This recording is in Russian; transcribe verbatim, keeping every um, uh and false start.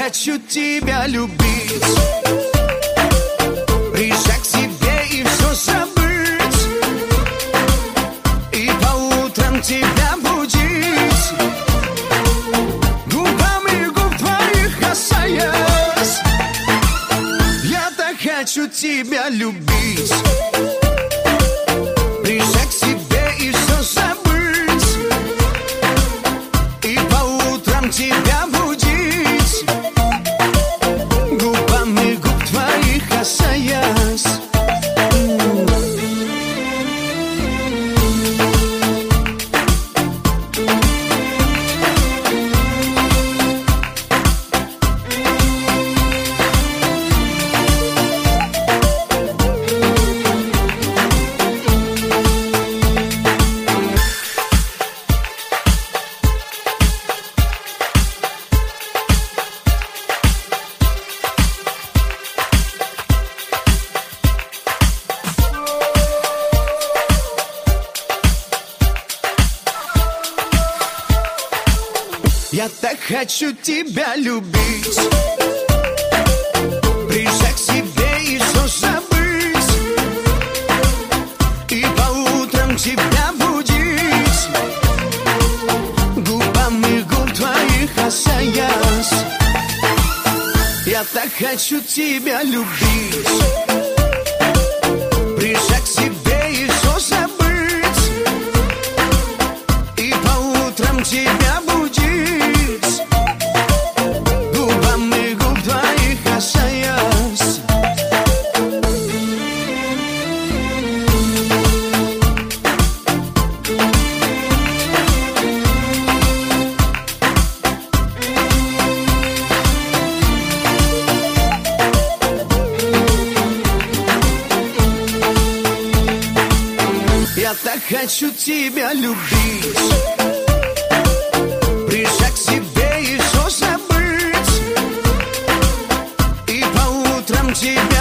хочу тебя любить, прижать к себе и все забыть, и по утрам тебя будить, губами губ твоих касаясь. Я так хочу тебя любить, прижать к себе и все забыть, и по утрам тебя будить, губами губ твоих касаясь. Я так хочу тебя любить, прижать к себе и все забыть, и по утрам тебя будить, губами губ твоих касаясь. Я так хочу тебя любить, прижать к себе и все забыть, и по утрам тебя будить, губами губ твоих касаясь. Я так хочу тебя любить, прижать к себе и все забыть, и по утрам тебя